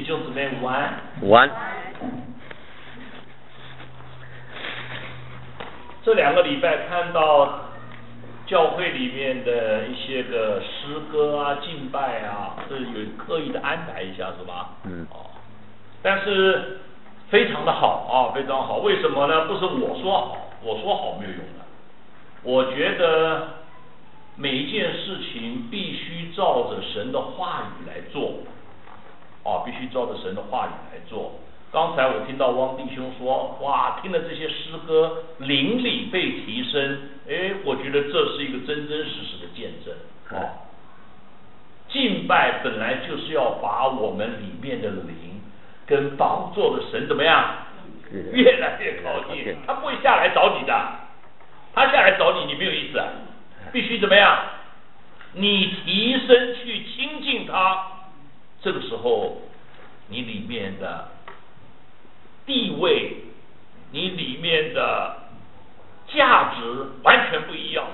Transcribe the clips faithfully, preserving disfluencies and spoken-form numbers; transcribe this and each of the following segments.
兄姊妹午安。 午安。 这两个礼拜看到教会里面的一些个诗歌啊、敬拜啊，是有刻意的安排一下，是吧？ 嗯。 哦。但是非常的好啊，非常好。为什么呢？不是我说好，我说好没有用的。我觉得每一件事情必须照着神的话语来做，啊，必须照着神的话语来做。刚才我听到汪弟兄说，哇，听了这些诗歌，灵里被提升，哎，我觉得这是一个真真实实的见证。哦，敬拜本来就是要把我们里面的灵跟宝座的神怎么样，越来越靠近。他不会下来找你的，他下来找你，你没有意思啊。必须怎么样？你提升去亲近他，这个时候你里面的地位，你里面的价值完全不一样。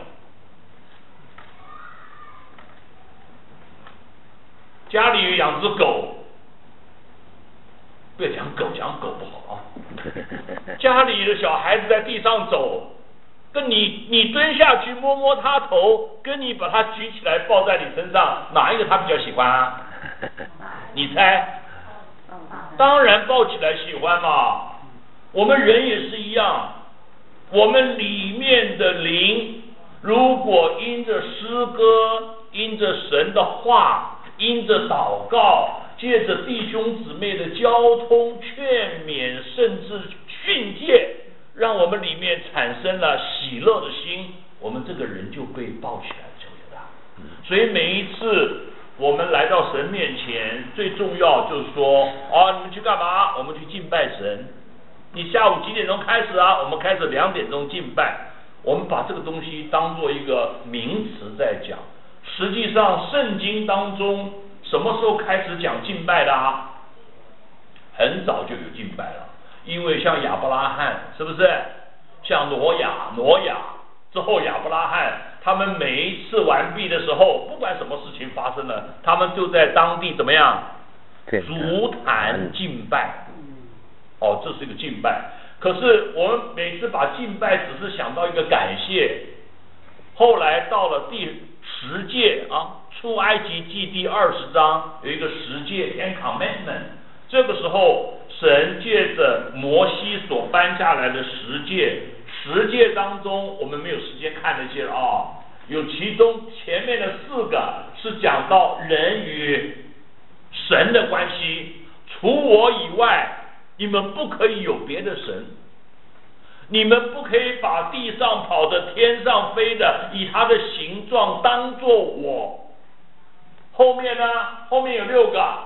家里有养只狗，不要讲狗，讲狗不好啊。家里的小孩子在地上走，跟你你蹲下去摸摸他头，跟你把他举起来抱在你身上，哪一个他比较喜欢啊？你猜？当然抱起来喜欢嘛。我们人也是一样，我们里面的灵，如果因着诗歌，因着神的话，因着祷告，借着弟兄姊妹的交通劝勉，甚至训诫，让我们里面产生了喜乐的心，我们这个人就被抱起来就有了。所以每一次我们来到神面前，最重要就是说，啊，你们去干嘛？我们去敬拜神。你下午几点钟开始啊？我们开始两点钟敬拜。我们把这个东西当做一个名词在讲。实际上，圣经当中什么时候开始讲敬拜的啊？很早就有敬拜了。因为像亚伯拉罕，是不是？像挪亚，挪亚之后亚伯拉罕，他们每一次完毕的时候，不管什么事情发生了，他们就在当地怎么样？足坛敬拜。哦，这是一个敬拜。可是我们每次把敬拜只是想到一个感谢，后来到了第十诫啊，出埃及记第二十章有一个十诫 Ten Commandments， 这个时候神借着摩西所颁下来的十诫，十诫当中我们没有时间看那些啊、哦，有其中前面的四个是讲到人与神的关系，除我以外你们不可以有别的神，你们不可以把地上跑的天上飞的以它的形状当作我。后面呢，后面有六个，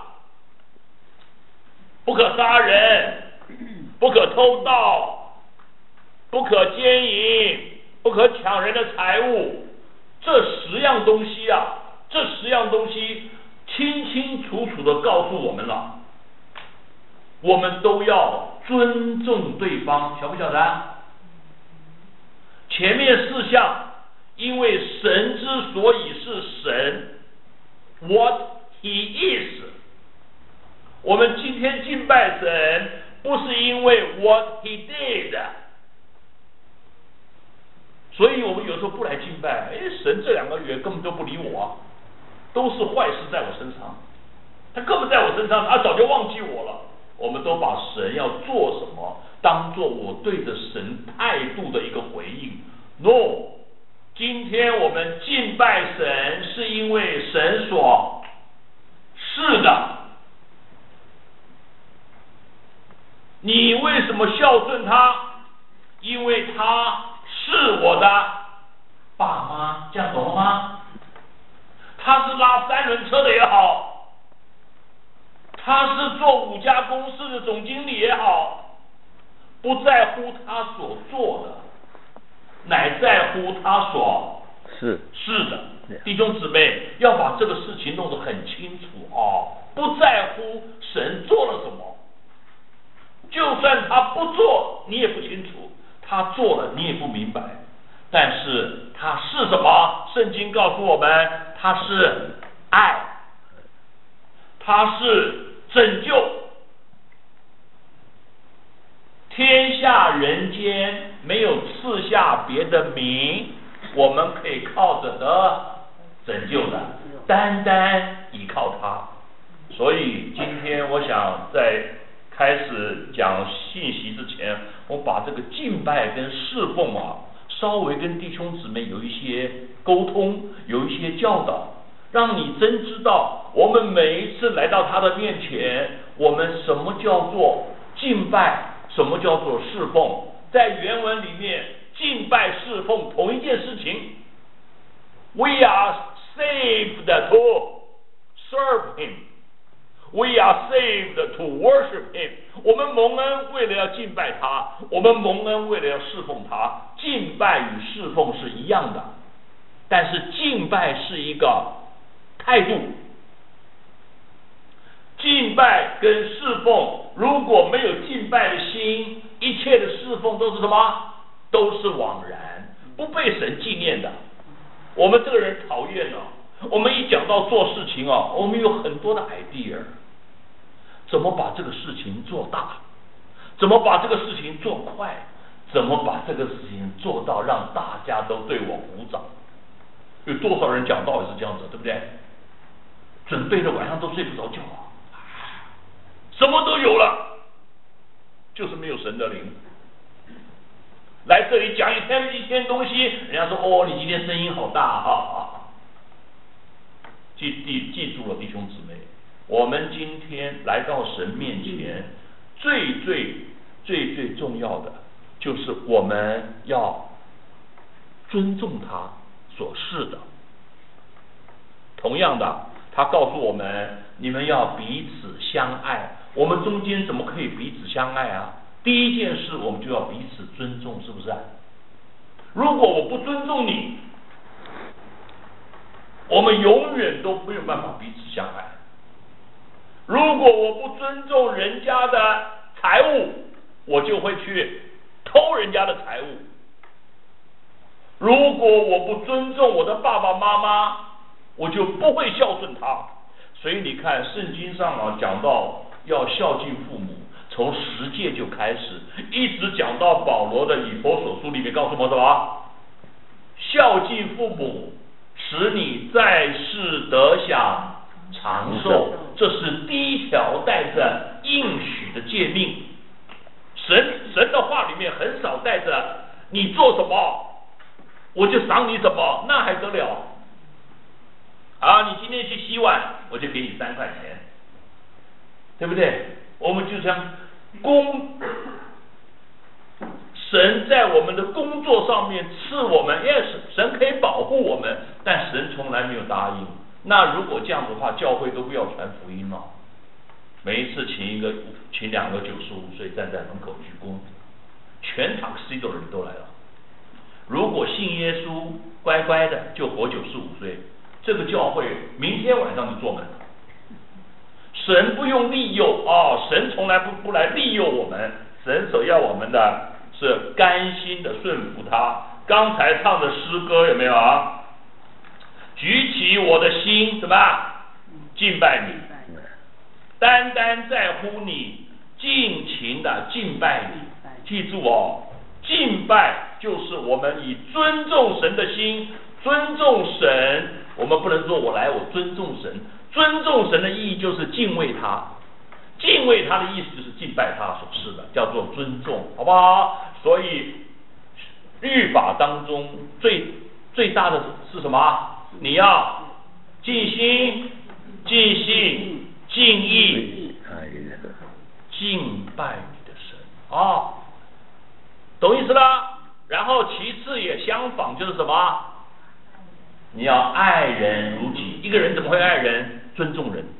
不可杀人，不可偷盗，不可奸淫，不可抢人的财物。这十样东西啊，这十样东西清清楚楚的告诉我们了，我们都要尊重对方，晓不晓得？前面四项，因为神之所以是神 ，What He is， 我们今天敬拜神，不是因为 What He did， 所以我们有时候不来敬拜，哎，神这两个月根本都不理我啊，都是坏事在我身上，他根本在我身上，他早就忘记我了。我们都把神要做什么当做我对着神态度的一个回应。 No， 今天我们敬拜神是因为神所是的。你为什么孝顺他？因为他是我的爸妈，这样懂了吗？他是拉三轮车的也好，他是做五家公司的总经理也好，不在乎他所做的，乃在乎他所是是的。弟兄姊妹要把这个事情弄得很清楚哦，不在乎神做了什么，就算他不做你也不清楚，他做了你也不明白，但是他是什么？圣经告诉我们他是爱，他是拯救。天下人间没有赐下别的名，我们可以靠着得拯救的，单单依靠他。所以今天我想在开始讲信息之前，我把这个敬拜跟侍奉啊，稍微跟弟兄姊妹有一些沟通，有一些教导，让你真知道，我们每一次来到他的面前，我们什么叫做敬拜，什么叫做侍奉。在原文里面，敬拜侍奉同一件事情。We are saved to serve him. We are saved to worship him. 我们蒙恩为了要敬拜他，我们蒙恩为了要侍奉他。敬拜与侍奉是一样的，但是敬拜是一个态度。敬拜跟侍奉如果没有敬拜的心，一切的侍奉都是什么？都是枉然，不被神纪念的。我们这个人讨厌哦，我们一讲到做事情哦，我们有很多的 idea， 怎么把这个事情做大，怎么把这个事情做快，怎么把这个事情做到让大家都对我鼓掌。有多少人讲道也是这样子，对不对？准备的晚上都睡不着觉啊，什么都有了，就是没有神的灵。来这里讲一天一天东西，人家说哦，你今天声音好大哈、啊。记记记住了，弟兄姊妹，我们今天来到神面前，最最最最重要的就是我们要尊重他所示的。同样的，他告诉我们，你们要彼此相爱。我们中间怎么可以彼此相爱啊？第一件事，我们就要彼此尊重，是不是啊？如果我不尊重你，我们永远都没有办法彼此相爱。如果我不尊重人家的财物，我就会去偷人家的财物。如果我不尊重我的爸爸妈妈，我就不会孝顺他。所以你看圣经上啊讲到要孝敬父母，从十诫就开始，一直讲到保罗的以弗所书里面告诉我们什么？孝敬父母，使你在世得享长寿，这是第一条带着应许的诫命。神神的话里面很少带着你做什么我就赏你什么，那还得了啊？你今天去洗碗，我就给你三块钱，对不对？我们就像工神在我们的工作上面赐我们 ，yes， 神可以保护我们，但神从来没有答应。那如果这样子的话，教会都不要传福音了。每一次请一个请两个九十五岁站在门口鞠躬，全堂 C 的人都来了。如果信耶稣乖乖的就活九十五岁，这个教会明天晚上就坐满了。神不用利诱哦，神从来不不来利诱我们，神所要我们的是甘心的顺服他。刚才唱的诗歌有没有啊？举起我的心，什么？敬拜你，单单在乎你，尽情的敬拜你。记住哦，敬拜就是我们以尊重神的心，尊重神。我们不能说我来我尊重神，尊重神的意义就是敬畏他，敬畏他的意思就是敬拜他所示的，叫做尊重，好不好？所以律法当中最最大的是什么？你要尽心、尽性、尽意敬拜你的神啊、哦，懂意思啦？然后其次也相仿，就是什么？你要爱人如己。一个人怎么会爱人？尊重人。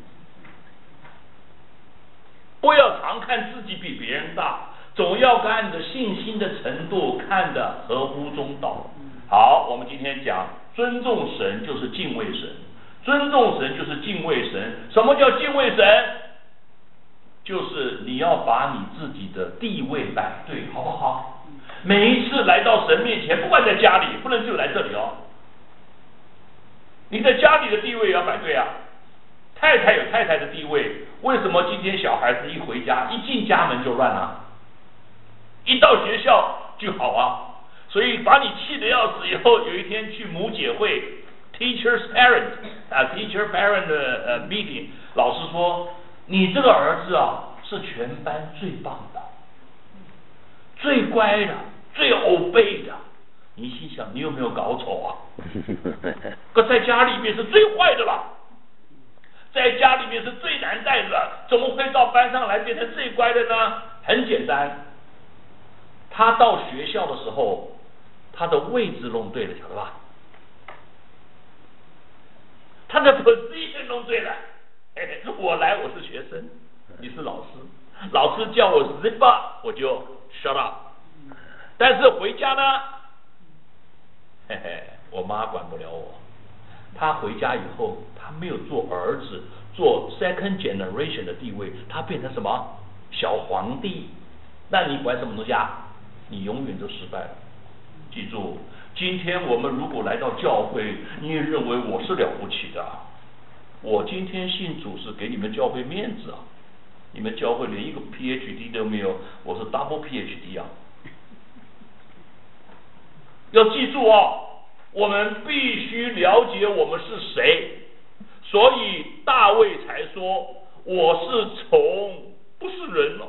不要常看自己比别人大，总要按着信心的程度看得合乎中道。好，我们今天讲尊重神就是敬畏神，尊重神就是敬畏神。什么叫敬畏神？就是你要把你自己的地位摆对，好不好？每一次来到神面前，不管在家里，不能就来这里哦。你在家里的地位也要摆对啊， 太太有太太的地位，为什么今天小孩子一回家，一进家门就乱啊？一到学校就好啊？所以把你气得要死以后，有一天去母姐会 ，teachers parent 啊 ，teacher parent 的呃 meeting， 老师说你这个儿子啊是全班最棒的，最乖的，最obey的。你心想你有没有搞丑啊？可在家里面是最坏的了。在家里面是最难带的，怎么会到班上来变成最乖的呢？很简单，他到学校的时候，他的位置弄对了，晓得吧？他的 position 弄对了。我来，我是学生，你是老师，老师叫我 zip up， 我就 shut up。但是回家呢，嘿嘿，我妈管不了我。他回家以后，他没有做儿子，做 second generation 的地位，他变成什么小皇帝？那你管什么东西啊？你永远都失败了。记住，今天我们如果来到教会，你也认为我是了不起的，我今天信主是给你们教会面子啊！你们教会连一个 P H D 都没有，我是 double P H D 啊！要记住哦。我们必须了解我们是谁，所以大卫才说我是虫，不是人哦，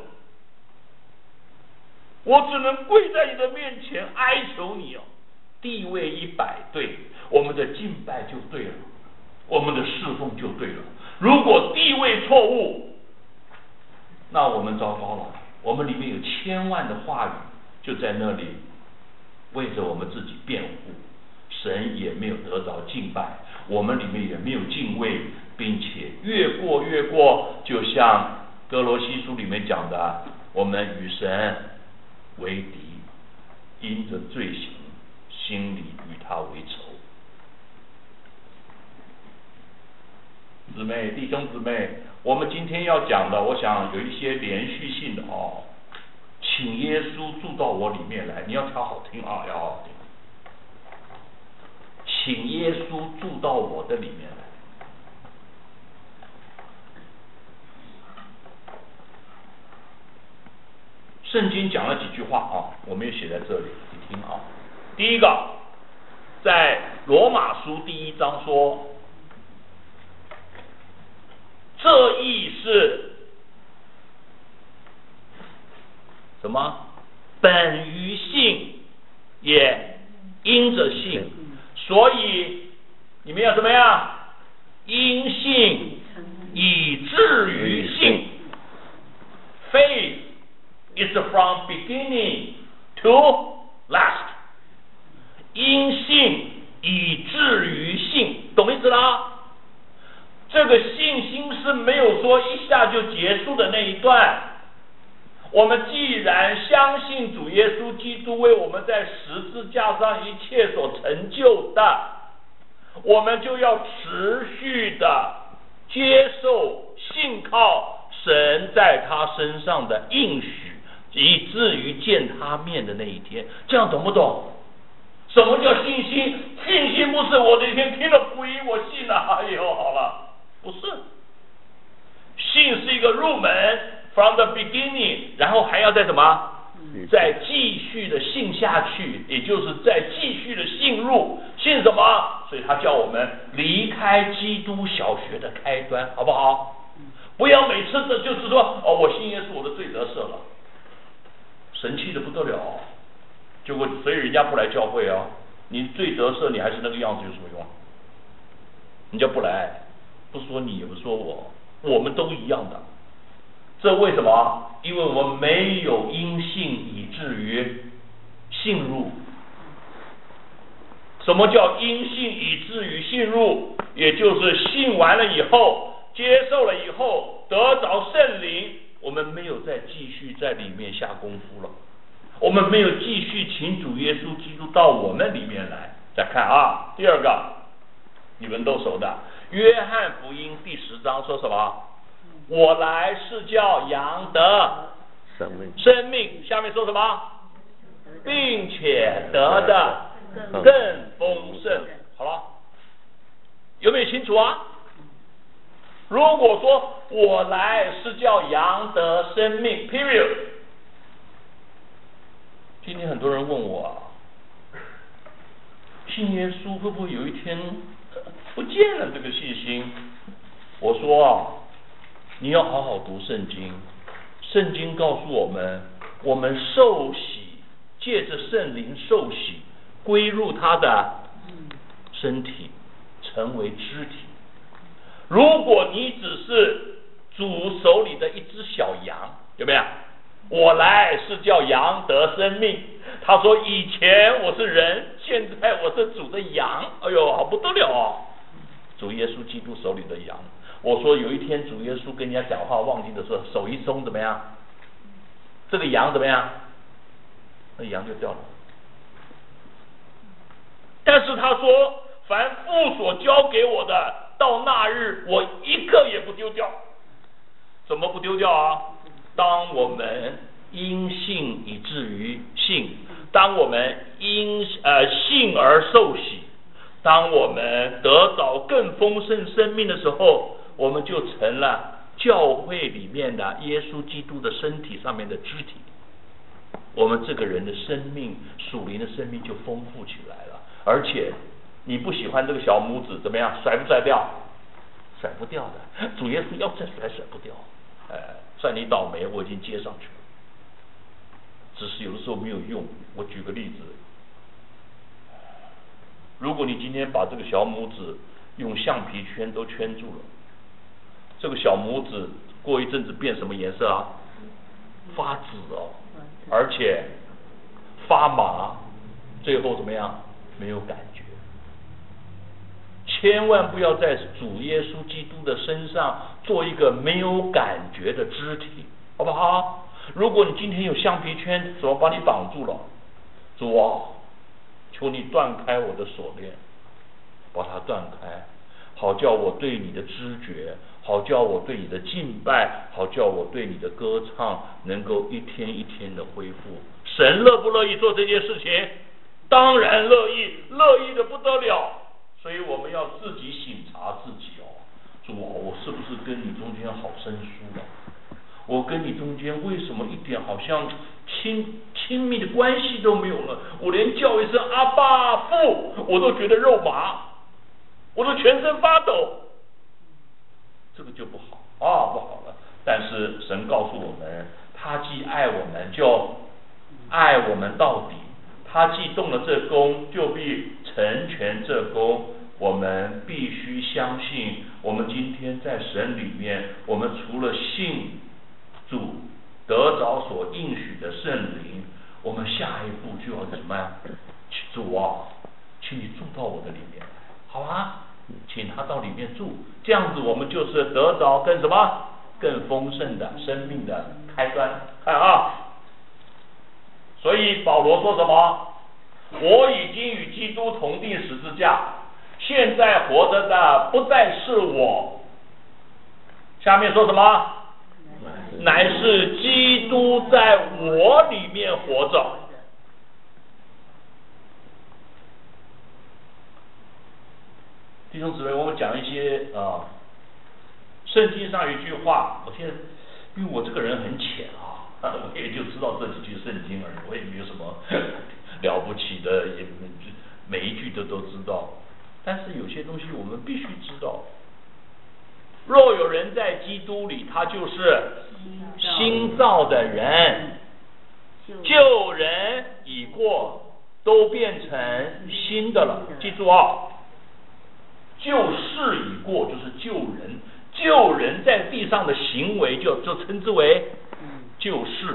我只能跪在你的面前哀求你哦。地位一摆对，我们的敬拜就对了，我们的侍奉就对了。如果地位错误，那我们糟糕了，我们里面有千万的话语就在那里为着我们自己辩护，神也没有得着敬拜，我们里面也没有敬畏，并且越过越过，就像哥罗西书里面讲的，我们与神为敌，因着罪行，心里与他为仇。姊妹弟兄姊妹，我们今天要讲的，我想有一些连续性的哦。请耶稣住到我里面来，你要好好听啊，要好好听。请耶稣住到我的里面来。圣经讲了几句话啊，我们也写在这里，你听啊。第一个，在罗马书第一章说，这义是什么？本于信，也因着信，所以你们要怎么样？因信以至于信。Faith is from beginning to last。因信以至于信，懂意思啦？这个信心是没有说一下就结束的那一段。我们既然相信主耶稣基督为我们在十字架上一切所成就的，我们就要持续的接受信靠神在他身上的应许，以至于见他面的那一天。这样懂不懂？什么叫信心？信心不是我那天听了福音我信了，哎呦好了，不是。信是一个入门 from the beginning， 然后还要再什么？再继续的信下去，也就是再继续的信入。信什么？所以他叫我们离开基督小学的开端，好不好？不要每次的就是说哦，我信耶稣，我的罪得赦了，神气的不得了。结果所以人家不来教会啊，你罪得赦，你还是那个样子有什么用？人家不来，不说你也不说我，我们都一样的。这为什么？因为我们没有因信以至于信入。什么叫因信以至于信入？也就是信完了以后，接受了以后，得着圣灵，我们没有再继续在里面下功夫了，我们没有继续请主耶稣基督到我们里面来。再看啊，第二个你们都熟的，约翰福音第十章说什么？我来是叫羊得生命，生命下面说什么？并且得的更丰盛。好了，有没有清楚啊？ 如果说我来是叫羊得生命 ，period。今天很多人问我啊，信耶稣会不会有一天不见了这个信心？我说啊，你要好好读圣经，圣经告诉我们，我们受洗，借着圣灵受洗，归入他的身体，成为肢体。如果你只是主手里的一只小羊，有没有？我来是叫羊得生命。他说以前我是人，现在我是主的羊。哎呦，好不得了哦！主耶稣基督手里的羊。我说有一天主耶稣跟人家讲话忘记的时候，手一松怎么样？这个羊怎么样？那羊就掉了。但是他说，凡父所交给我的，到那日我一个也不丢掉。怎么不丢掉啊？当我们因信以至于信，当我们因呃信而受洗，当我们得着更丰盛生命的时候，我们就成了教会里面的耶稣基督的身体上面的肢体。我们这个人的生命，属灵的生命就丰富起来了。而且你不喜欢这个小拇指怎么样？甩不甩掉？甩不掉的。主耶稣要再甩甩不掉。呃，算你倒霉，我已经接上去了。只是有的时候没有用。我举个例子，如果你今天把这个小拇指用橡皮圈都圈住了，这个小拇指过一阵子变什么颜色啊？发紫哦，而且发麻，最后怎么样？没有感觉。千万不要在主耶稣基督的身上做一个没有感觉的肢体，好不好？如果你今天有橡皮圈，怎么把你绑住了？主啊，求你断开我的锁链，把它断开，好叫我对你的知觉，好叫我对你的敬拜，好叫我对你的歌唱能够一天一天的恢复。神乐不乐意做这件事情？当然乐意，乐意的不得了。所以我们要自己省察自己哦。主啊，我是不是跟你中间好生疏了？我跟你中间为什么一点好像亲亲密的关系都没有了？我连叫一声阿爸父，我都觉得肉麻，我都全身发抖。这个就不好啊，不好了。但是神告诉我们，他既爱我们，就爱我们到底。他既动了这功，就必成全这功。我们必须相信，我们今天在神里面，我们除了信主得着所应许的圣灵，我们下一步就要怎么样？主啊，请你住到我的里面来，好啊，请他到里面住，这样子我们就是得着更什么更丰盛的生命的开端。看啊！所以保罗说什么？我已经与基督同定十字架，现在活着的不再是我。下面说什么？乃是基督在我里面活着。弟兄姊妹，我们讲一些啊，圣经上一句话，我现在因为我这个人很浅啊。我也就知道这几句圣经而已，我也没有什么了不起的，也每一句都都知道。但是有些东西我们必须知道。若有人在基督里，他就是新造的人，旧人已过，都变成新的了。记住啊，旧事已过，就是旧人，旧人在地上的行为就就称之为旧事。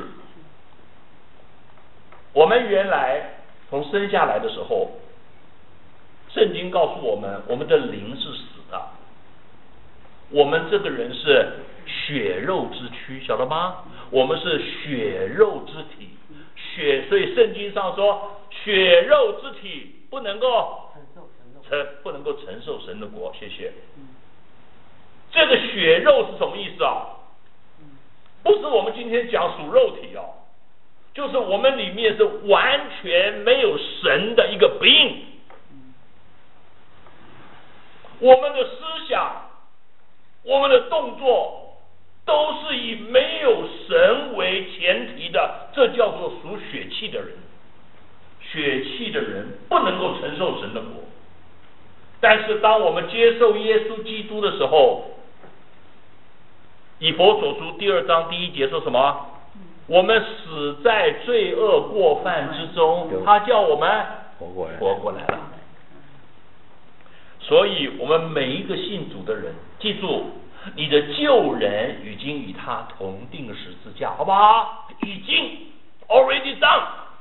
我们原来从生下来的时候，圣经告诉我们，我们的灵是死的，我们这个人是血肉之躯，晓得吗？我们是血肉之体，血，所以圣经上说，血肉之体不能够承不能够承受神的国。谢谢。这个血肉是什么意思啊？不是我们今天讲属肉体哦，就是我们里面是完全没有神的一个 being。我们的思想， 我们的动作都是以没有神为前提的，这叫做属血气的人。血气的人不能够承受神的国。但是当我们接受耶稣基督的时候，以弗所书第二章第一节说什么？我们死在罪恶过犯之中，他叫我们活过来， 活过来了。所以我们每一个信主的人，记住，你的旧人已经与他同定十字架，好不好？已经 already done，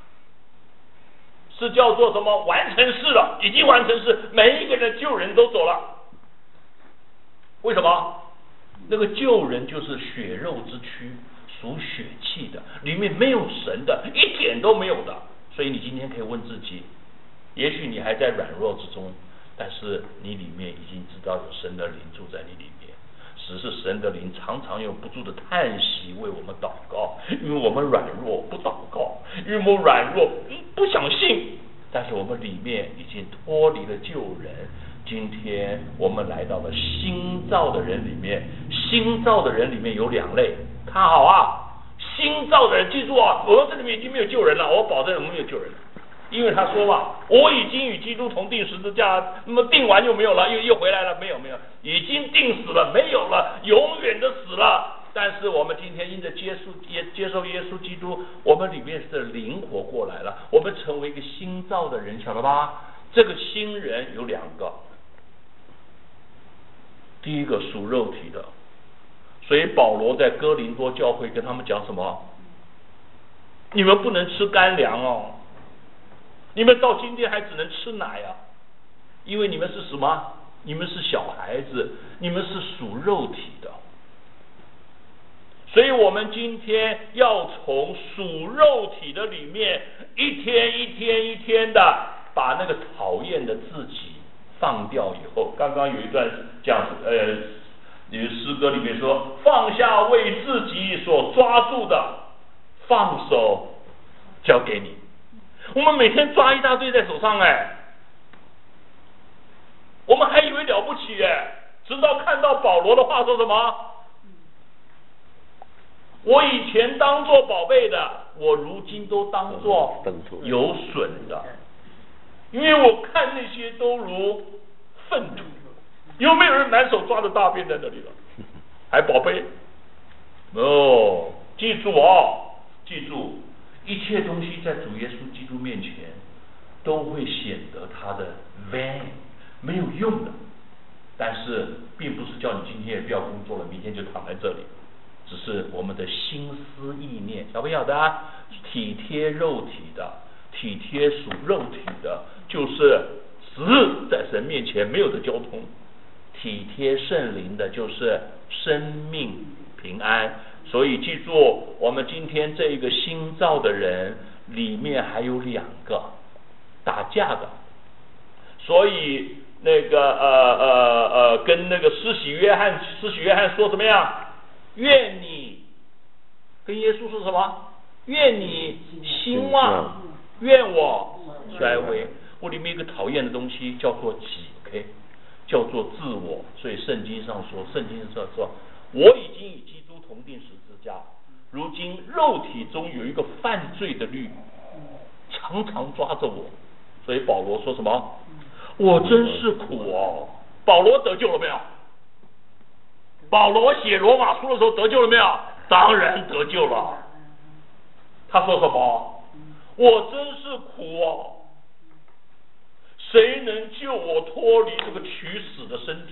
是叫做什么？完成式了，已经完成式，每一个人旧人都走了。为什么？那个旧人就是血肉之躯，属血气的，里面没有神的，一点都没有的。所以你今天可以问自己，也许你还在软弱之中，但是你里面已经知道有神的灵住在你里面，只是神的灵常常用不住的叹息为我们祷告，因为我们软弱不祷告，因为我们软弱不想信，但是我们里面已经脱离了旧人。今天我们来到了新造的人里面，新造的人里面有两类，看好啊，新造的人记住啊，我这里面已经没有救人了，我保证我们没有救人了，因为他说嘛，我已经与基督同定十字架，那么定完就没有了，又又回来了，没有没有，已经定死了，没有了，永远的死了。但是我们今天因着接受耶接受耶稣基督，我们里面是灵活过来了，我们成为一个新造的人，晓得吧？这个新人有两个。第一个属肉体的，所以保罗在哥林多教会跟他们讲什么？你们不能吃干粮哦，你们到今天还只能吃奶啊，因为你们是什么？你们是小孩子，你们是属肉体的。所以我们今天要从属肉体的里面，一天一天一天的把那个讨厌的自己放掉以后，刚刚有一段讲，呃，有诗歌里面说，放下为自己所抓住的，放手交给你。我们每天抓一大堆在手上，哎，我们还以为了不起，哎，直到看到保罗的话说什么？我以前当作宝贝的，我如今都当作有损的。因为我看那些都如粪土，有没有人满手抓着大便在那里了？还宝贝？哦，记住哦，记住，一切东西在主耶稣基督面前都会显得它的 vain， 没有用的。但是并不是叫你今天也不要工作了，明天就躺在这里，只是我们的心思意念，晓不晓得啊？体贴肉体的，体贴属肉体的。就是死在神面前没有的交通，体贴圣灵的就是生命平安。所以记住，我们今天这一个新造的人里面还有两个打架的，所以那个呃呃呃跟那个施洗约翰施洗约翰说怎么样？愿你跟耶稣说什么？愿你兴旺，愿我衰微。我里面有一个讨厌的东西叫做己 ，OK， 叫做自我。所以圣经上说，圣经上说，我已经与基督同定十字架，如今肉体中有一个犯罪的律，常常抓着我。所以保罗说什么？我真是苦哦。保罗得救了没有？保罗写罗马书的时候得救了没有？当然得救了。他说什么？我真是苦哦。谁能救我脱离这个取死的身体？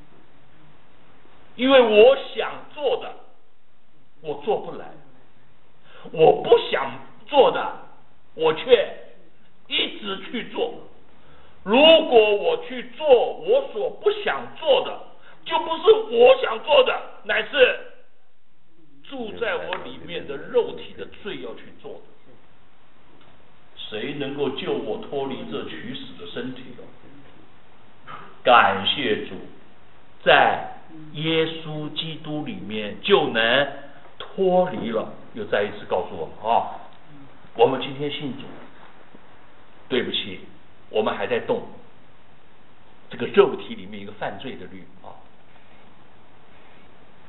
因为我想做的我做不来，我不想做的我却一直去做。如果我去做我所不想做的，就不是我想做的，乃是住在我里面的肉体的罪要去做的。谁能够救我脱离这取死的身体呢？感谢主，在耶稣基督里面就能脱离了。又再一次告诉我们啊，我们今天信主，对不起，我们还在动这个肉体里面一个犯罪的律啊。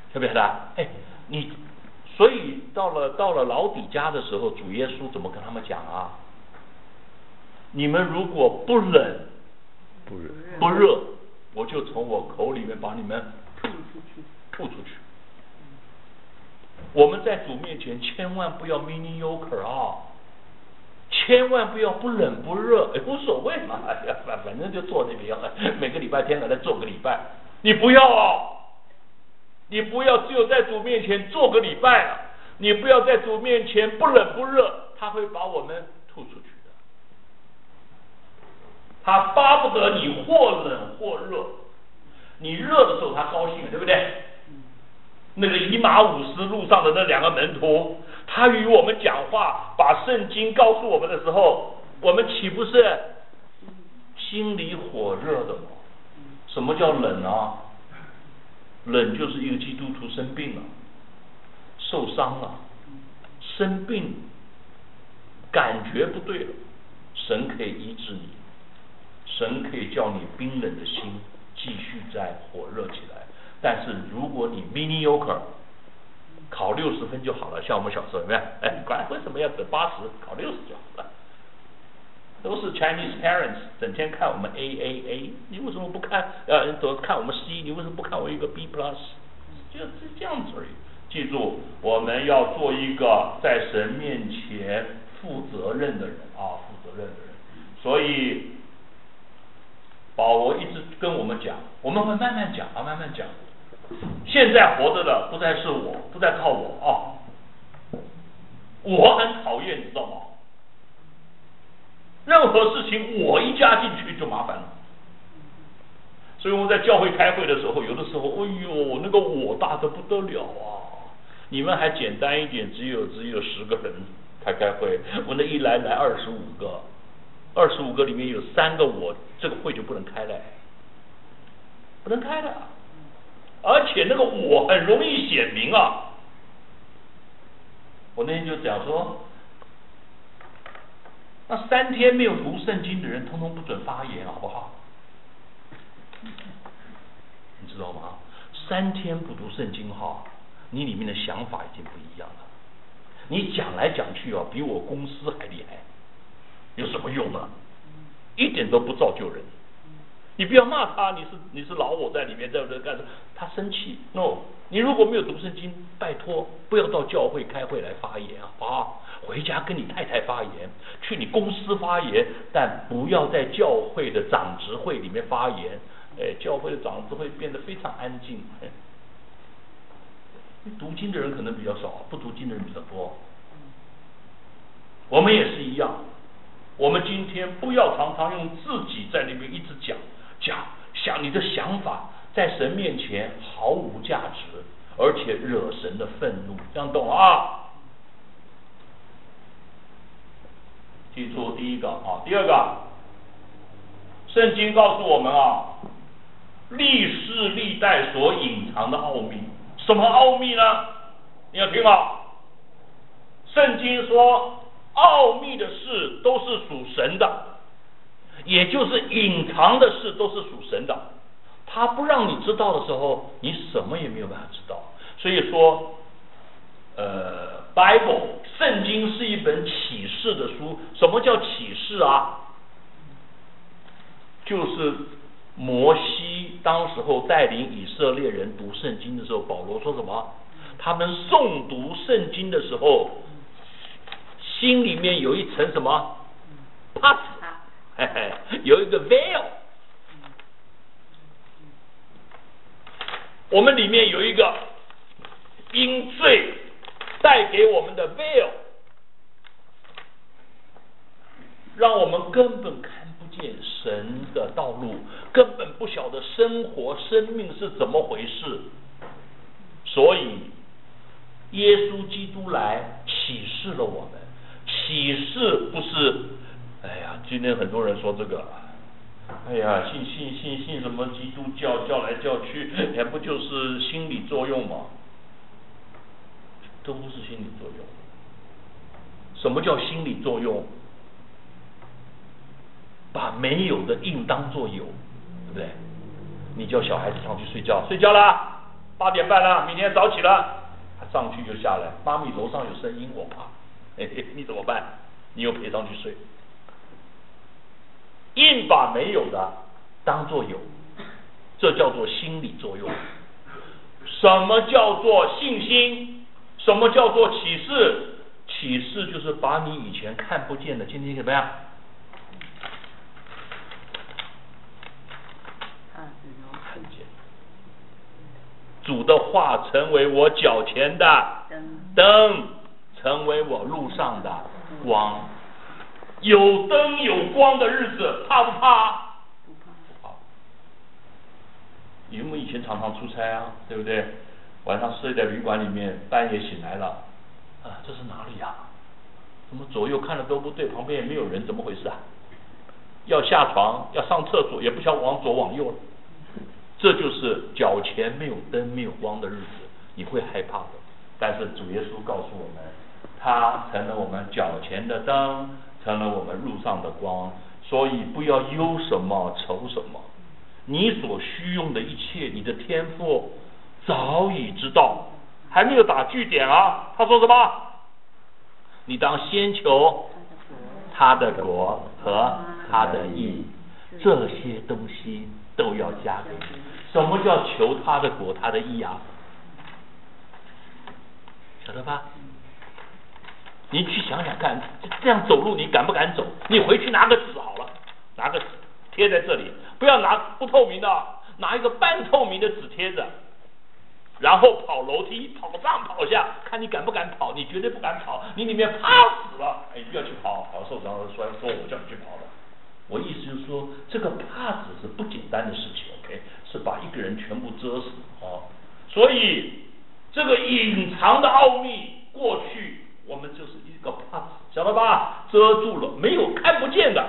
晓不晓得？哎，你所以到了到了老底家的时候，主耶稣怎么跟他们讲啊？你们如果不冷不热不热，我就从我口里面把你们吐出去，吐出去。我们在主面前千万不要 mini yoker 啊，千万不要不冷不热，哎，无所谓嘛，哎呀，反反正就坐那边，每个礼拜天来做个礼拜，你不要啊，你不要只有在主面前做个礼拜啊，你不要在主面前不冷不热，他会把我们吐出去的，他巴不得你或冷或热，你热的时候他高兴，对不对？那个以马五斯路上的那两个门徒，他与我们讲话，把圣经告诉我们的时候，我们岂不是心里火热的吗？什么叫冷啊？冷就是一个基督徒生病了，受伤了，生病，感觉不对了，神可以医治你，神可以叫你冰冷的心继续再火热起来。但是如果你 mini yoker 考六十分就好了，像我们小时候有没有？哎，管为什么要等八十？考六十就好了。都是 Chinese parents 整天看我们 A A A， 你为什么不看？呃，都看我们 C， 你为什么不看我一个 B plus？ 就是这样子而已。记住，我们要做一个在神面前负责任的人啊，负责任的人。所以保罗一直跟我们讲，我们会慢慢讲啊，慢慢讲。现在活着的不再是我，不再靠我啊，我很讨厌，你知道吗？任何事情我一加进去就麻烦了。所以我们在教会开会的时候，有的时候，哎呦，那个我大得不得了啊！你们还简单一点，只有只有十个人开开会，我那一来来二十五个，二十五个里面有三个我，这个会就不能开了，不能开的。而且那个我很容易显明啊。我那天就讲说，那三天没有读圣经的人，通通不准发言，好不好？你知道吗？三天不读圣经哈，你里面的想法已经不一样了。你讲来讲去啊，比我公司还厉害，有什么用啊？一点都不造就人。你不要骂他，你是你是老我在里面，在不在干什么？他生气 ，no。你如果没有读圣经，拜托不要到教会开会来发言啊！啊，回家跟你太太发言，去你公司发言，但不要在教会的长执会里面发言。哎，教会的长执会变得非常安静。哎，读经的人可能比较少，不读经的人比较多。我们也是一样，我们今天不要常常用自己在那边一直讲讲想你的想法。在神面前毫无价值，而且惹神的愤怒，这样懂啊？记住第一个啊，第二个，圣经告诉我们啊，历世历代所隐藏的奥秘，什么奥秘呢？你要听啊，圣经说，奥秘的事都是属神的，也就是隐藏的事都是属神的。他不让你知道的时候，你什么也没有办法知道。所以说，呃 ，Bible 圣经是一本启示的书。什么叫启示啊？就是摩西当时候带领以色列人读圣经的时候，保罗说什么？他们诵读圣经的时候，心里面有一层什么 ？Pas， 嘿嘿，有一个 veil。我们里面有一个因罪带给我们的 veil， 让我们根本看不见神的道路，根本不晓得生活生命是怎么回事。所以耶稣基督来启示了我们，启示不是，哎呀，今天很多人说这个，哎呀，信信信信什么基督教，叫来叫去，还不就是心理作用吗？都不是心理作用。什么叫心理作用？把没有的硬当作有，对不对？你叫小孩子上去睡觉，睡觉啦， 八点半了，明天早起了，他上去就下来，妈咪楼上有声音，我怕，嘿嘿，你怎么办？你又陪上去睡。硬把没有的当作有，这叫做心理作用。什么叫做信心？什么叫做启示？启示就是把你以前看不见的，今天怎么样？看见。主的话成为我脚前的灯，成为我路上的光。有灯有光的日子，怕不怕？不怕。因为我们以前常常出差啊，对不对？晚上睡在旅馆里面，半夜醒来了，啊，这是哪里啊？怎么左右看的都不对，旁边也没有人，怎么回事啊？要下床，要上厕所，也不晓得往左往右了。这就是脚前没有灯、没有光的日子，你会害怕的。但是主耶稣告诉我们，他成了我们脚前的灯，成了我们路上的光。所以不要忧什么愁什么，你所需用的一切，你的天父早已知道。还没有打句点啊，他说什么？你当先求他的国和他的义，这些东西都要加给你。什么叫求他的国他的义啊？晓得吧？你去想想看，这样走路你敢不敢走？你回去拿个纸好了，拿个纸贴在这里，不要拿不透明的，拿一个半透明的纸贴着，然后跑楼梯，跑上跑下，看你敢不敢跑。你绝对不敢跑，你里面怕死了，哎，不要去跑，跑受伤了说说我叫你去跑的。我意思就是说，这个怕死是不简单的事情 ，OK， 是把一个人全部遮死哦。所以这个隐藏的奥秘，过去我们就是一个怕死，晓得吧？遮住了，没有看不见的。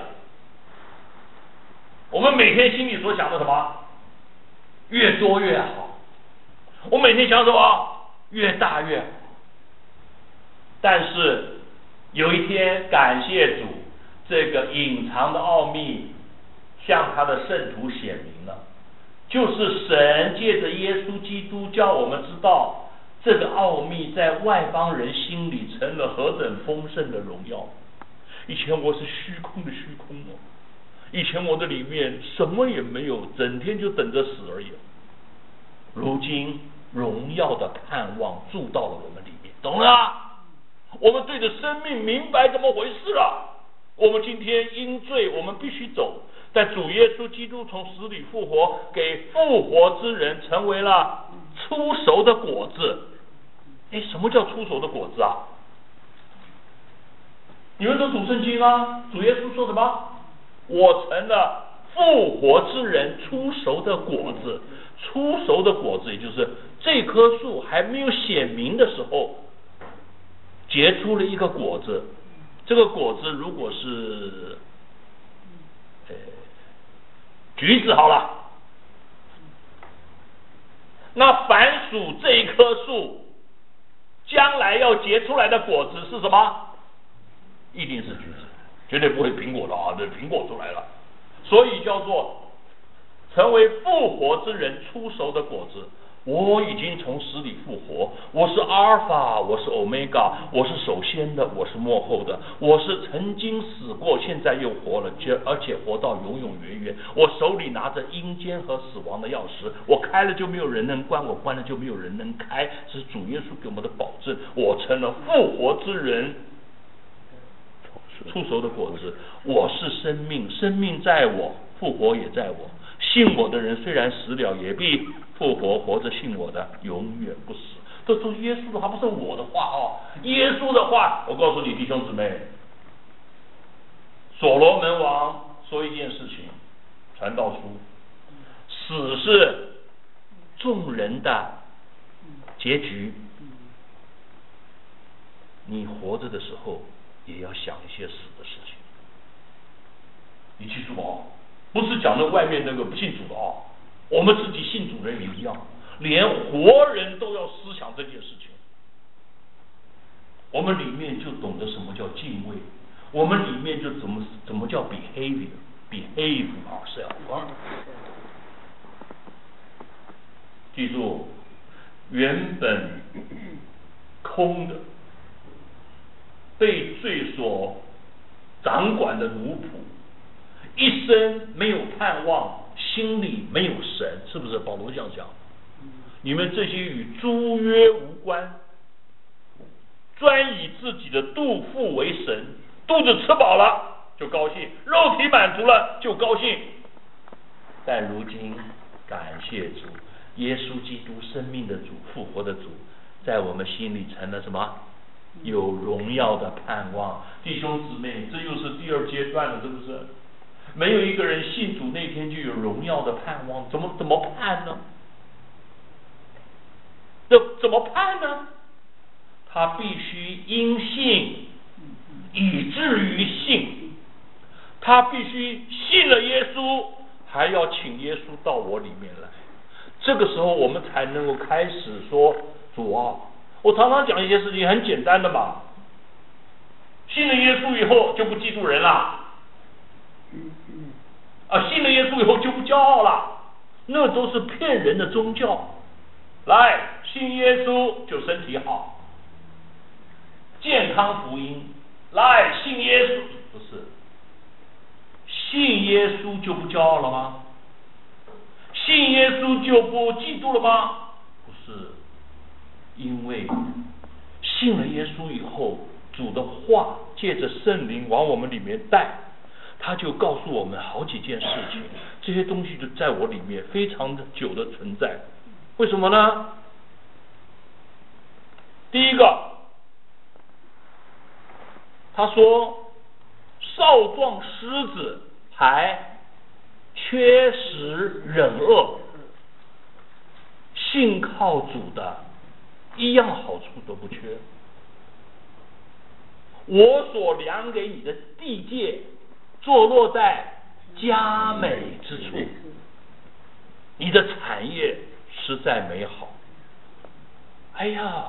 我们每天心里所想的什么？越多越好。我每天想什么？越大越好。但是有一天，感谢主，这个隐藏的奥秘向他的圣徒显明了，就是神借着耶稣基督叫我们知道，这个奥秘在外邦人心里成了何等丰盛的荣耀。以前我是虚空的虚空哦，以前我的里面什么也没有，整天就等着死而已。如今荣耀的盼望住到了我们里面，懂了？我们对着生命明白怎么回事了。我们今天因罪我们必须走，但主耶稣基督从死里复活，给复活之人成为了初熟的果子。哎，什么叫初熟的果子啊？你们都读圣经啊，主耶稣说什么？我成了复活之人初熟的果子。初熟的果子，也就是这棵树还没有显明的时候，结出了一个果子。这个果子如果是呃橘子好了，那凡属这一棵树将来要结出来的果子是什么？一定是橘子，绝对不会苹果的啊！这苹果出来了，所以叫做成为复活之人初熟的果子。我已经从死里复活，我是阿尔法，我是欧米伽，我是首先的，我是末后的，我是曾经死过，现在又活了，而且活到永永远远。我手里拿着阴间和死亡的钥匙，我开了就没有人能关，我关了就没有人能开，这是主耶稣给我们的保证。我成了复活之人初熟的果子，我是生命，生命在我，复活也在我。信我的人虽然死了，也必复活，活着信我的永远不死。这都是耶稣的话，不是我的话哦。耶稣的话，我告诉你弟兄姊妹，所罗门王说一件事情，传道书，死是众人的结局，你活着的时候也要想一些死的事情。你记住哦，不是讲的外面那个不信主的哦，我们自己信主人也一样，连活人都要思想这件事情。我们里面就懂得什么叫敬畏，我们里面就怎么怎么叫 behavior behave ourselves。记住， 原本空的，被罪所掌管的奴仆，一生没有盼望，心里没有神，是不是？保罗这样讲。你们这些与诸约无关，专以自己的肚腹为神，肚子吃饱了就高兴，肉体满足了就高兴。但如今感谢主，耶稣基督生命的主，复活的主，在我们心里成了什么？有荣耀的盼望。弟兄姊妹，这又是第二阶段了，是不是？没有一个人信主那天就有荣耀的盼望，怎么怎么盼呢？怎怎么盼呢？他必须因信以至于信，他必须信了耶稣，还要请耶稣到我里面来。这个时候我们才能够开始说，主啊，我常常讲一些事情很简单的嘛，信了耶稣以后就不嫉妒人了，啊，信了耶稣以后就不骄傲了，那都是骗人的宗教。来，信耶稣就身体好，健康福音。来，信耶稣不是，信耶稣就不骄傲了吗？信耶稣就不嫉妒了吗？不是，因为信了耶稣以后，主的话借着圣灵往我们里面带，他就告诉我们好几件事情，这些东西就在我里面非常的久的存在。为什么呢？第一个，他说少壮狮子还缺食忍饿，信靠主的一样好处都不缺。我所量给你的地界坐落在佳美之处，你的产业实在美好。哎呀，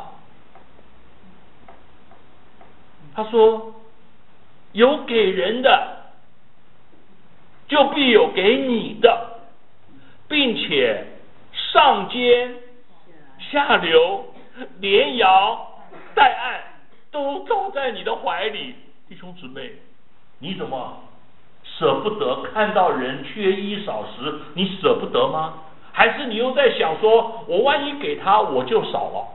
他说有给人的就必有给你的，并且上尖下流连摇带按都罩在你的怀里。弟兄姊妹，你怎么舍不得看到人缺衣少食？你舍不得吗？还是你又在想说，我万一给他我就少了？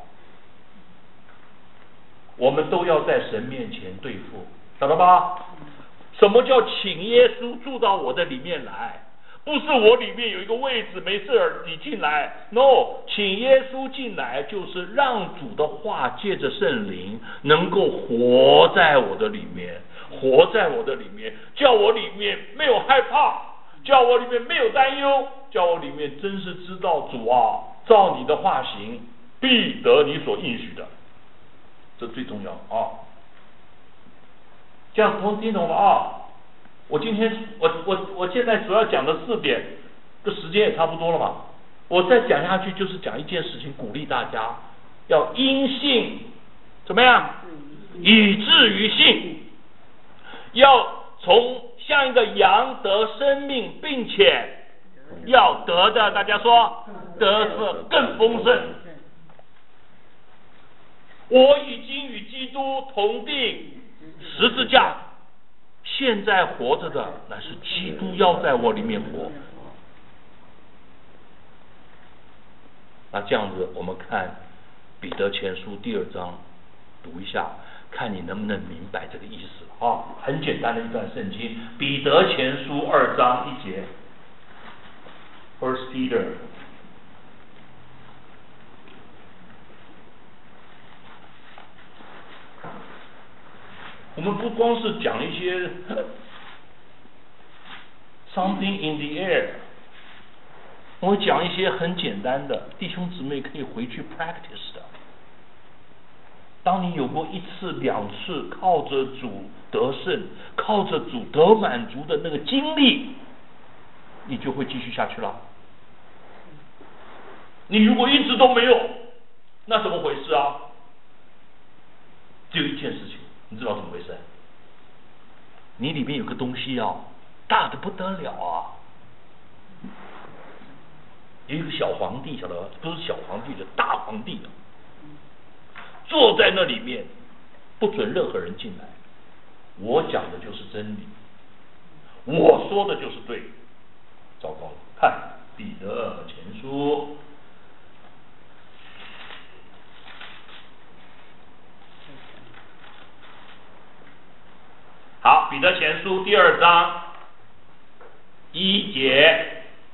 我们都要在神面前对付，晓得吧？什么叫请耶稣住到我的里面来？不是我里面有一个位置，没事儿你进来 ，no， 请耶稣进来就是让主的话借着圣灵能够活在我的里面，活在我的里面，叫我里面没有害怕，叫我里面没有担忧，叫我里面真是知道主啊，照你的话行，必得你所应许的，这最重要啊。这样通听懂了啊？我今天我我我现在主要讲的四点，这时间也差不多了嘛。我再讲下去就是讲一件事情，鼓励大家要因信怎么样，以至于信，要从像一个羊得生命，并且要得的，大家说得是更丰盛。我已经与基督同定十字架，现在活着的乃是基督要在我里面活。那这样子，我们看彼得前书第二章，读一下，看你能不能明白这个意思啊？很简单的一段圣经，彼得前书二章一节 ，First Peter。我们不光是讲一些 something in the air， 我会讲一些很简单的，弟兄姊妹可以回去 practice 的。当你有过一次两次靠着主得胜，靠着主得满足的那个经历，你就会继续下去了。你如果一直都没有，那怎么回事啊？只有一件事情，你知道怎么回事？你里面有个东西啊，大的不得了啊！ 有一个小皇帝，晓得吧？不是小皇帝的大皇帝啊，坐在那里面，不准任何人进来。我讲的就是真理，我说的就是对。糟糕了，看彼得前书。好，彼得前书第二章一节、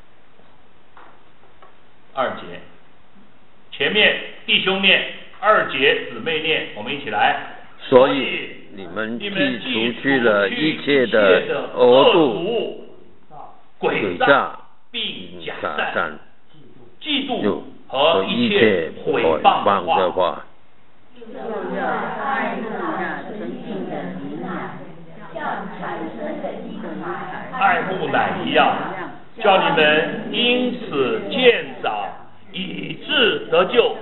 二节，前面弟兄念，二节姊妹念，我们一起来。 所以你们既除去了一切的恶毒、诡诈、并假善、 嫉妒和一切毁谤的话， 就要爱慕那纯净的灵奶，像产生的婴孩爱慕奶一样，叫你们因此渐长，以致得救。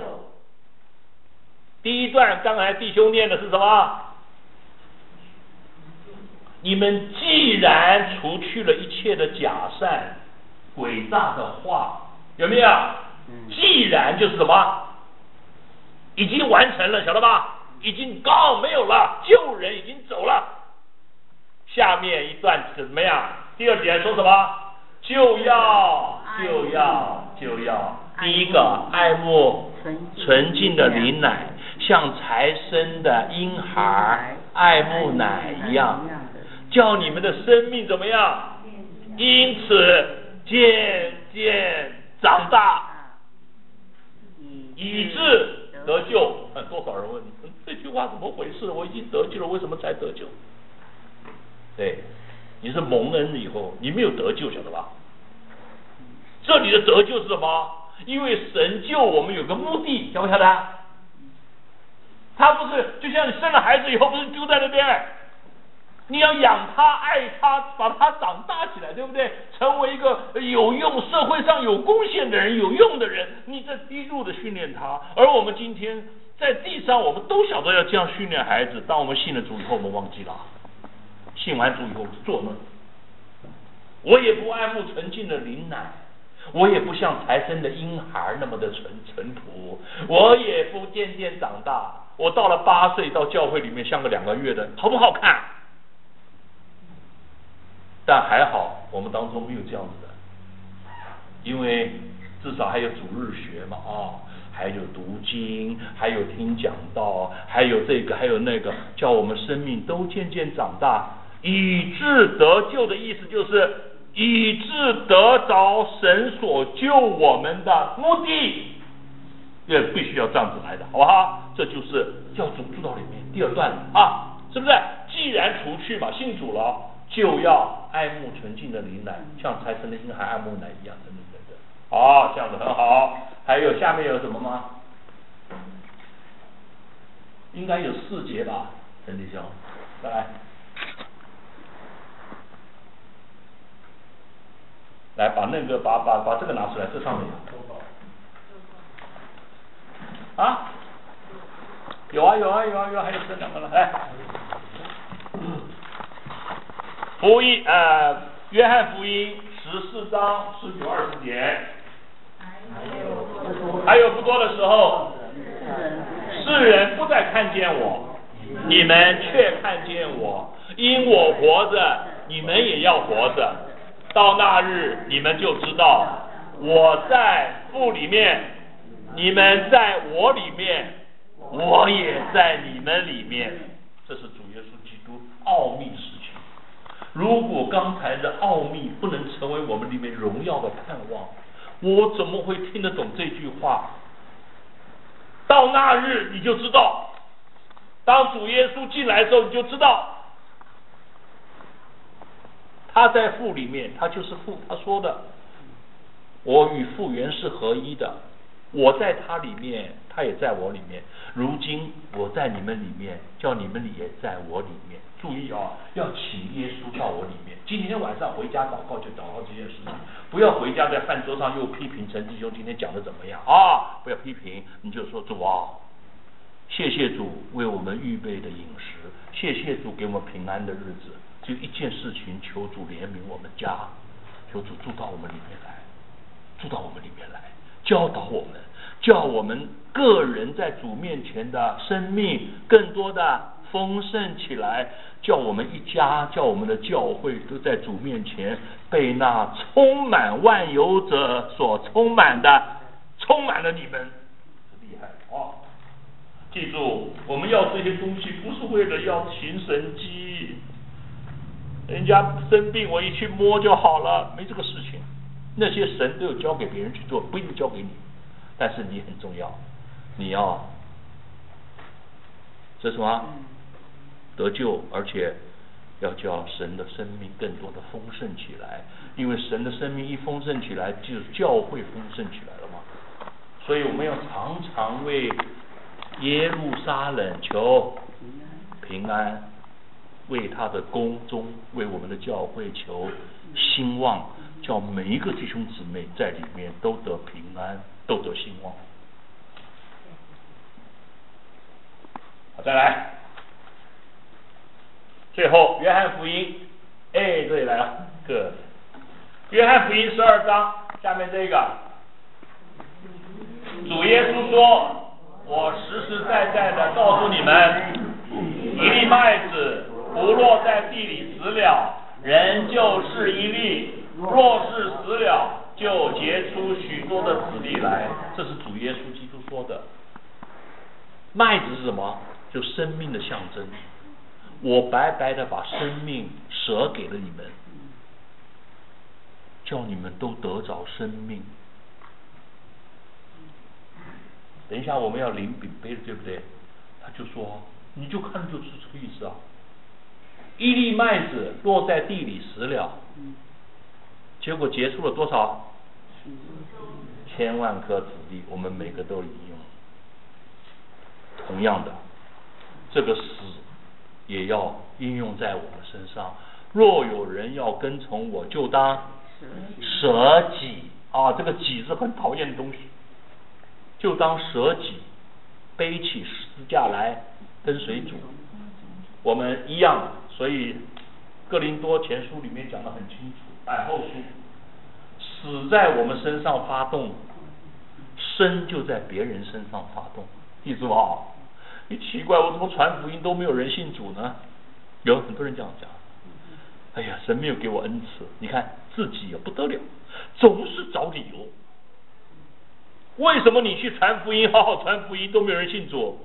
第一段刚才弟兄念的是什么？你们既然除去了一切的假善、诡诈的话，有没有？既然就是什么？已经完成了，晓得吧？已经告没有了，旧人已经走了。下面一段怎么样？第二节说什么？就要就要就要，第一个爱慕纯净的灵奶，像才生的婴孩爱慕奶一样，叫你们的生命怎么样？因此渐渐长大，以致得救。多少人问你这句话怎么回事？我已经得救了，为什么才得救？对，你是蒙恩以后，你没有得救，晓得吧？这里的得救是什么？因为神救我们有个目的，晓不晓得？他不是就像你生了孩子以后，不是丢在那边，你要养他、爱他，把他长大起来，对不对？成为一个有用、社会上有贡献的人、有用的人，你在一路的训练他。而我们今天在地上，我们都晓得要这样训练孩子。当我们信了主以后，我们忘记了，信完主以后做梦。我也不爱慕纯净的灵奶，我也不像才生的婴孩那么的淳淳朴，我也不渐渐长大。我到了八岁到教会里面像个两个月的，好不好看？但还好我们当中没有这样子的，因为至少还有主日学嘛，啊，还有读经，还有听讲道，还有这个还有那个，叫我们生命都渐渐长大，以致得救的意思就是以致得着神所救我们的目的，也必须要这样子来的，好不好？这就是叫主住到里面第二段啊，是不是？既然除去嘛，信主了，就要爱慕纯净的灵奶，像才生的婴孩爱慕奶一样，等等等等。好，这样子很好。还有下面有什么吗？应该有四节吧，陈弟兄，再来，来把那个把把把这个拿出来，这上面有。啊？有啊有啊有啊有啊，还有这两个了，来。福音呃，约翰福音十四章十九二十节，还有不多的时候，世人不再看见我，你们却看见我，因我活着，你们也要活着。到那日，你们就知道我在父里面，你们在我里面，我也在你们里面。这是主耶稣基督奥秘的事情。如果刚才的奥秘不能成为我们里面荣耀的盼望，我怎么会听得懂这句话？到那日你就知道，当主耶稣进来的时候，你就知道他在父里面，他就是父，他说的我与父原是合一的，我在他里面，他也在我里面。如今我在你们里面，叫你们也在我里面。注意啊，要请耶稣到我里面。今天晚上回家祷告就祷告这件事情，不要回家在饭桌上又批评陈弟兄今天讲的怎么样啊！不要批评，你就说主啊，谢谢主为我们预备的饮食，谢谢主给我们平安的日子。就一件事情，求主怜悯我们家，求主住到我们里面来。 住到我们里面来，教导我们，叫我们个人在主面前的生命更多的丰盛起来，叫我们一家，叫我们的教会都在主面前被那充满万有者所充满的，充满了你们，厉害啊！记住，我们要这些东西不是为了要行神迹，人家生病我一去摸就好了，没这个事情。那些神都有交给别人去做，不一定交给你，但是你很重要，你要这什么得救，而且要叫神的生命更多的丰盛起来，因为神的生命一丰盛起来，就是教会丰盛起来了嘛。所以我们要常常为耶路撒冷求平安，为他的宫中，为我们的教会求兴旺，叫每一个弟兄姊妹在里面都得平安，都得兴旺。好，再来，最后约翰福音，哎，这里来了，个约翰福音十二章下面这个，主耶稣说：“我实实在在的告诉你们，一粒麦子不落在地里死了，人就是一粒；若是死了，就结出许多的子粒来。”这是主耶稣基督说的。麦子是什么？就生命的象征。我白白的把生命舍给了你们，叫你们都得着生命。等一下我们要领饼杯的，对不对？他就说，你就看就是这个意思啊。一粒麦子落在地里死了，结果结出了多少？千万颗子粒，我们每个都引用。同样的，这个死也要应用在我们身上。若有人要跟从我，就当舍己啊，这个己是很讨厌的东西，就当舍己，背起十字架来跟随主。我们一样，所以哥林多前书里面讲得很清楚，百后书，死在我们身上发动，生就在别人身上发动，记住啊！你奇怪，我怎么传福音都没有人信主呢？有很多人这样讲，哎呀，神没有给我恩赐，你看自己也不得了，总是找理由。为什么你去传福音，好好传福音都没有人信主？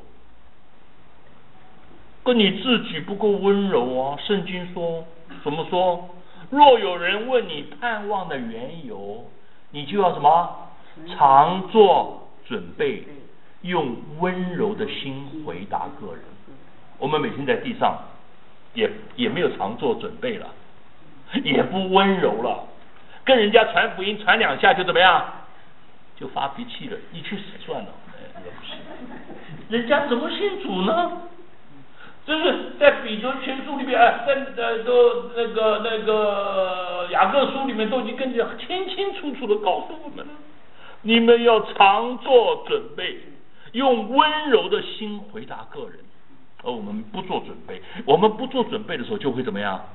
跟你自己不够温柔啊！圣经说怎么说？若有人问你盼望的缘由，你就要什么？常做准备，用温柔的心回答个人。我们每天在地上也也没有常做准备了，也不温柔了，跟人家传福音传两下就怎么样？就发脾气了，你去死算了。哎，也不是，人家怎么信主呢？就是在彼得前书里面，哎，在呃都那个那个雅各书里面都已经跟你清清楚楚的告诉我们了，你们要常做准备，用温柔的心回答个人。而我们不做准备，我们不做准备的时候就会怎么样？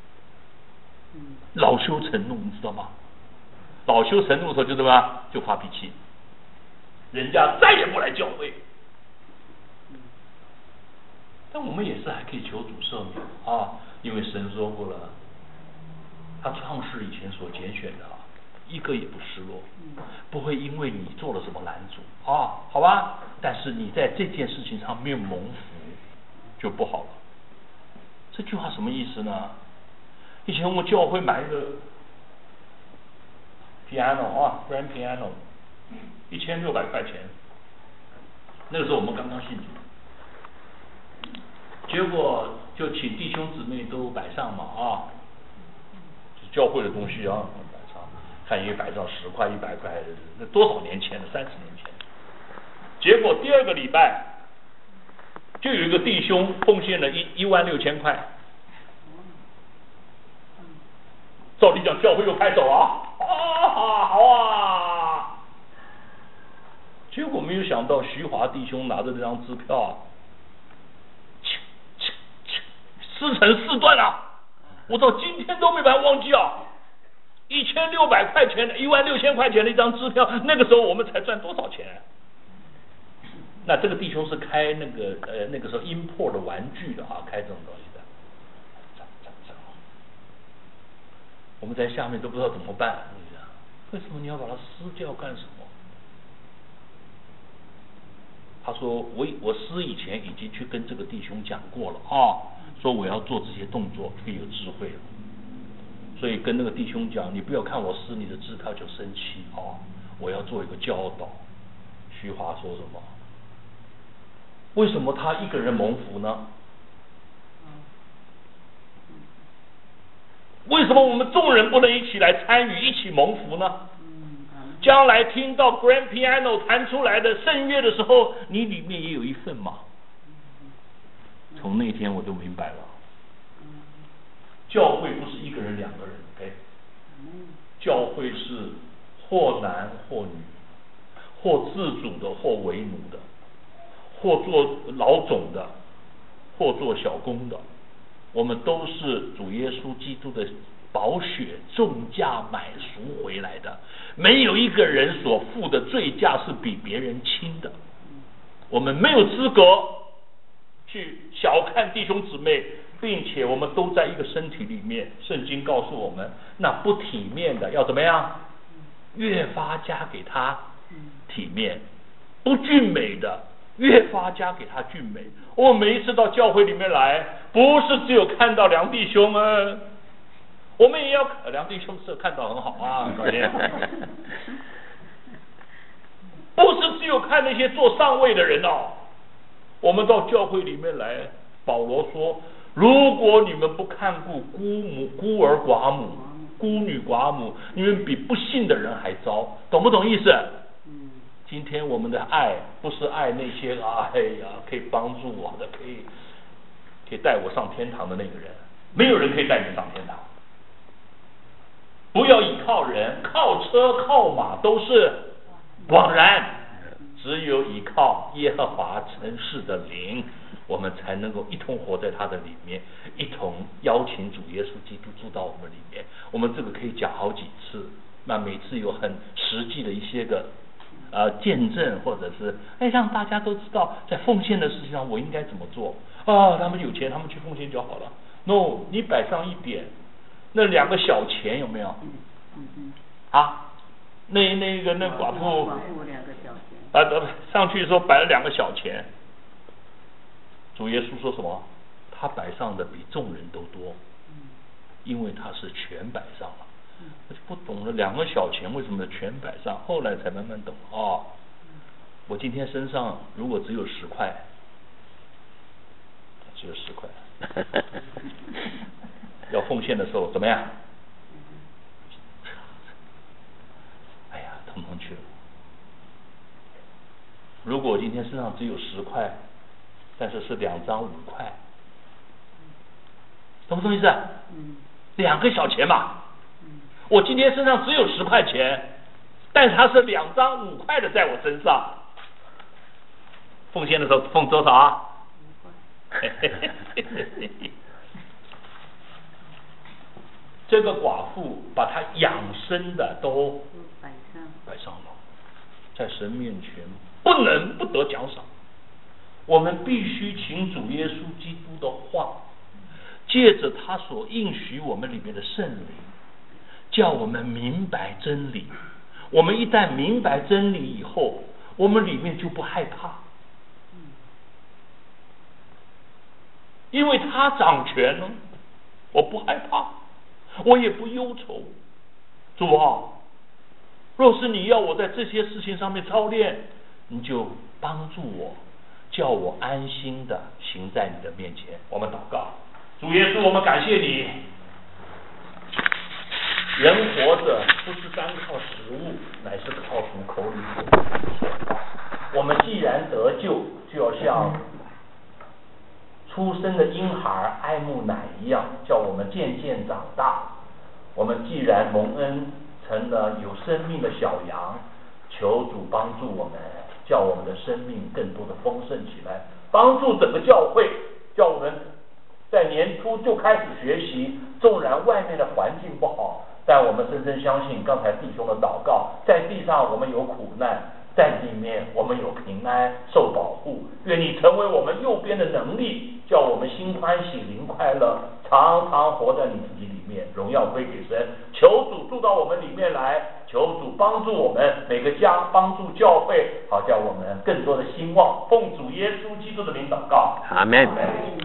恼羞成怒，你知道吗？恼羞成怒的时候就怎么样？就发脾气，人家再也不来教会。但我们也是还可以求主赦免啊，因为神说过了，他创世以前所拣选的啊，一个也不失落，不会因为你做了什么拦阻啊，好吧？但是你在这件事情上没有蒙福，就不好了。这句话什么意思呢？以前我们教会买一个 piano 啊 ，grand piano， 一千六百块钱，那个时候我们刚刚信主。结果就请弟兄姊妹都摆上嘛啊，教会的东西啊摆上，看一摆上十块一百块，那多少年前了？三十年前。结果第二个礼拜，就有一个弟兄奉献了一一万六千块。照理讲，教会又拍手啊，啊好啊！结果没有想到，徐华弟兄拿着这张支票啊。撕成四段啊！我到今天都没办法忘记啊！ 一千六百块钱的，一万六千块钱的一张支票，那个时候我们才赚多少钱？那这个弟兄是开那个呃那个时候音破的玩具的啊，开这种东西的。我们在下面都不知道怎么办，为什么你要把它撕掉干什么？他说我我师以前已经去跟这个弟兄讲过了啊，说我要做这些动作，可以有智慧了。所以跟那个弟兄讲，你不要看我撕你的支票就生气啊，我要做一个教导。虚华说什么？为什么他一个人蒙福呢？为什么我们众人不能一起来参与，一起蒙福呢？将来听到 Grand Piano 弹出来的圣乐的时候，你里面也有一份嘛。从那天我就明白了，教会不是一个人两个人 ，OK？ 教会是或男或女，或自主的或为奴的，或做老总的，或做小工的，我们都是主耶稣基督的宝血重价买赎回来的，没有一个人所付的罪价是比别人轻的。我们没有资格去小看弟兄姊妹，并且我们都在一个身体里面。圣经告诉我们，那不体面的要怎么样？越发加给他体面，不俊美的越发加给他俊美。我每一次到教会里面来，不是只有看到梁弟兄啊，我们也要梁弟兄是看到很好啊，搞定。不是只有看那些做上位的人哦，我们到教会里面来，保罗说，如果你们不看顾孤母、孤儿寡母、孤女寡母，你们比不信的人还糟，懂不懂意思？今天我们的爱不是爱那些啊，哎呀，可以帮助我的，可以可以带我上天堂的那个人，没有人可以带你上天堂。不要依靠人，靠车靠马都是枉然，只有依靠耶和华诚实的灵，我们才能够一同活在他的里面，一同邀请主耶稣基督住到我们里面。我们这个可以讲好几次，那每次有很实际的一些个呃见证，或者是哎让大家都知道在奉献的事情上我应该怎么做啊。他们有钱他们去奉献就好了。 No， 你摆上一点那两个小钱有没有？ 嗯嗯啊，那那个那寡妇寡妇两个小钱啊，上去的时候摆了两个小钱。主耶稣说什么？他摆上的比众人都多，因为他是全摆上了。我就不懂了，两个小钱为什么全摆上？后来才慢慢懂哦。我今天身上如果只有十块，只有十块，要奉献的时候怎么样？哎呀，通通去了。如果我今天身上只有十块，但是是两张五块，懂不懂意思？嗯。两个小钱嘛。嗯。我今天身上只有十块钱，但是它是两张五块的在我身上。奉献的时候奉多少啊？五块。这个寡妇把她养生的都摆上摆上了，在神面前不能不得奖赏。我们必须请主耶稣基督的话，借着他所应许我们里面的圣灵，叫我们明白真理。我们一旦明白真理以后，我们里面就不害怕，因为他掌权了，我不害怕，我也不忧愁。主啊，若是你要我在这些事情上面操练，你就帮助我，叫我安心的行在你的面前。我们祷告，主耶稣，我们感谢你。人活着不是单靠食物，乃是靠从口里所出的。我们既然得救，就要像出生的婴孩爱慕奶一样，叫我们渐渐长大。我们既然蒙恩成了有生命的小羊，求主帮助我们，叫我们的生命更多的丰盛起来，帮助整个教会，叫我们在年初就开始学习，纵然外面的环境不好， 但我们深深相信刚才弟兄的祷告，在地上我们有苦难，在里面我们有平安受保护。愿你成为我们右边的能力，叫我们心欢喜灵快乐，常常活在你自己里面，荣耀归给神。求主住到我们里面来，求主帮助我们每个家，帮助教会，好叫我们更多的兴旺。奉主耶稣基督的名祷告， 阿门。